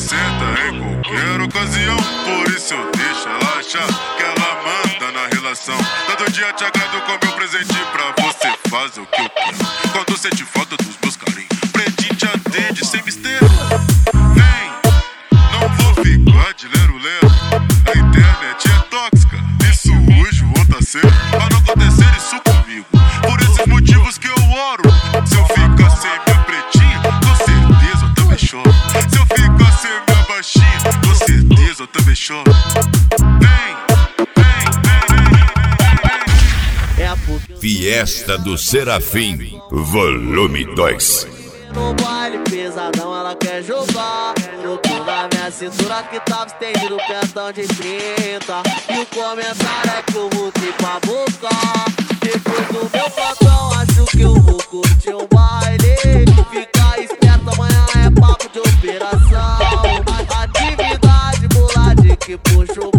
senta em qualquer ocasião. Por isso eu deixo ela achar que ela manda na relação. Todo dia te agrado com meu presente pra você fazer o que eu quero. Quando sente falta dos meus carinhos, pretinho te atende sem mistério. Vem, não vou ficar de lero-lero. A internet é tóxica, isso hoje o tá cedo. Pra não acontecer isso comigo, por esses motivos que eu oro. Se eu ficar sem minha pretinha, com certeza eu também choro. Se eu ficar sem minha baixinha, com certeza eu também choro. Fiesta do Serafim, volume 2. No baile pesadão ela quer jogar. Eu tô na minha cintura que tava estendido o pentão de 30. E o comentário é que eu voltei pra buscar. Depois do meu plantão acho que eu vou curtir um baile. Fica esperto, amanhã é papo de operação. Atividade bolade que puxa o